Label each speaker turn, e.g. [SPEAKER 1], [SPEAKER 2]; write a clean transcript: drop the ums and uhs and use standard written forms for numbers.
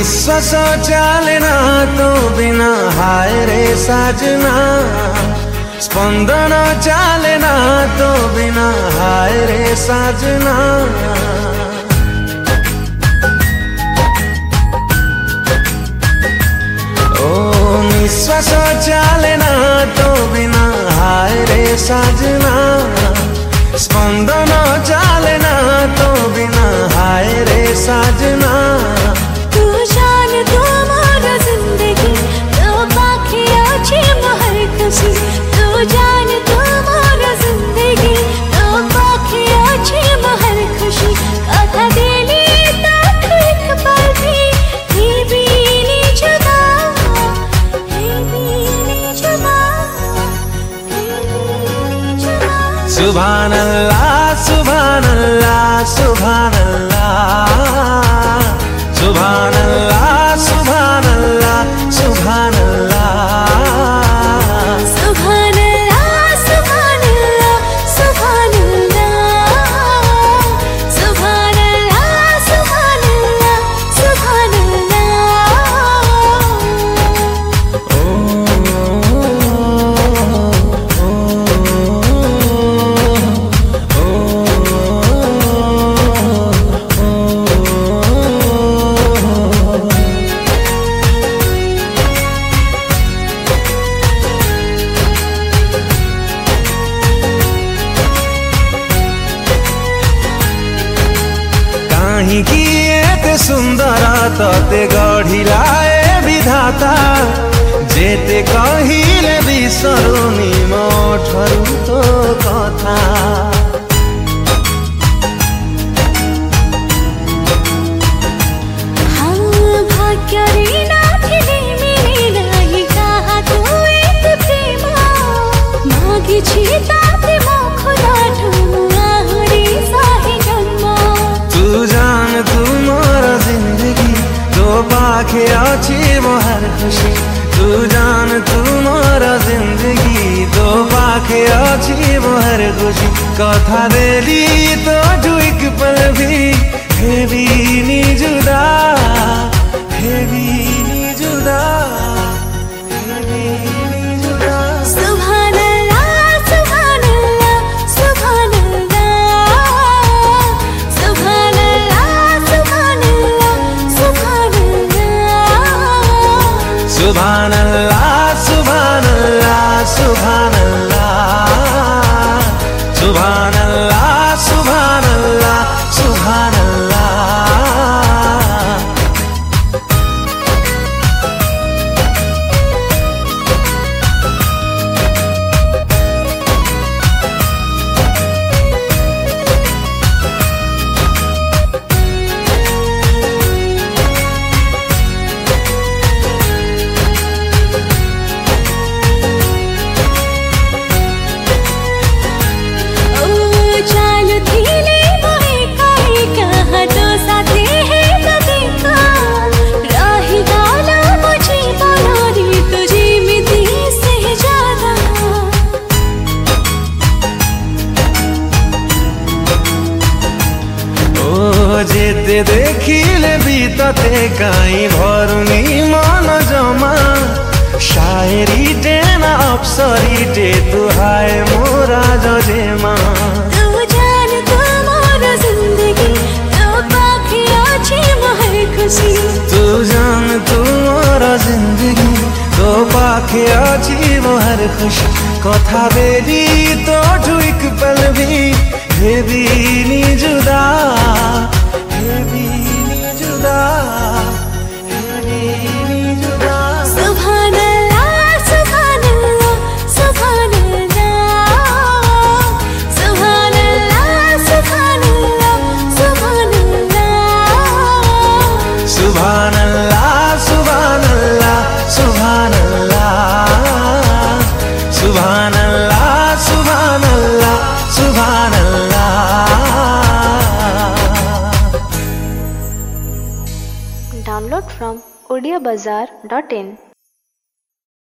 [SPEAKER 1] निश्वास चले ना तो बिना हाय रे साजना, स्पंदन चले ना तो बिना हाय रे साजना। ओ निश्वास चले ना तो बिना हाय रे साजना, स्पंदन चले ना तो बिना हाय रे साजना।
[SPEAKER 2] तू जान तू मोरा जिंदगी, तो बाकी अच्छी महर खुशी। तू जान तू मोरा जिंदगी, तो बाकी अच्छी महर खुशी। कथा दिली तक एक पल भी बीनी जुदा, बीनी जुदा, बीनी जुदा।
[SPEAKER 1] सुभान अल्लाह सुभान अल्लाह सुभान अल्लाह, सुभान अल्लाह सुभान अल्लाह सुभान अल्लाह,
[SPEAKER 2] सुभान अल्लाह सुभान अल्लाह सुभान अल्लाह, सुभान अल्लाह सुभान अल्लाह सुभान
[SPEAKER 1] काहींकि एते सुंदर तते गढ़िलाए विधाता, जेते कहिले बिसरुनी मोठरू तो कथा।
[SPEAKER 2] हाँ भाग्यरे नाथिले मेरे नाही काहा तू एक प्रेम, मागिछि ताते मो खुदाठु आहुरी साहे जन्म।
[SPEAKER 1] तू जान तू मोर जिंदगी, तो पाखे अच्छी मोहर खुशी। तू जान तू मोर जिंदगी, तो पाखे अच्छी मोहर खुशी। कथा देली तो एक पल भी हेबीनी जुदा, हेबीनी जुदा, हेबीनी जुदा।
[SPEAKER 2] सुभान अल्लाह सुभान अल्लाह सुभान अल्लाह, सुभान अल्लाह सुभान अल्लाह सुभान अल्लाह,
[SPEAKER 1] सुभान अल्लाह सुभान अल्लाह सुभान अल्लाह, सुभान अल्लाह सुभान अल्लाह सुभान अल्लाह।
[SPEAKER 2] ओ चालू थीले मोहे काहे कहा तो साथे है कभी का, राही गाला मुझे बोलोरी तुझे मिती से ज्यादा।
[SPEAKER 1] ओ जेते देखिले बीतते काई भरुनी मन जमा, शायरी टेना अप्सरी टे तू हाय मोरा जजेमा।
[SPEAKER 2] तू जान तू मोरा जिंदगी, तो बाकी अच्छी महर खुशी।
[SPEAKER 1] तू जान तू मोर जिंदगी, तो पाखे अच्छी मोहर खुशी। कथा बेली तो एक पल भी हेबीनी जुदा, हेबीनी जुदा, हेबीनी जुदा।
[SPEAKER 2] सुभान अल्लाह सुभान अल्लाह सुभान अल्लाह, सुभान अल्लाह सुभान अल्लाह सुभान अल्लाह,
[SPEAKER 1] सुभान अल्लाह सुभान अल्लाह सुभान अल्लाह, सुभान अल्लाह सुभान अल्लाह सुभान अल्लाह।
[SPEAKER 3] Download from audiobazar.in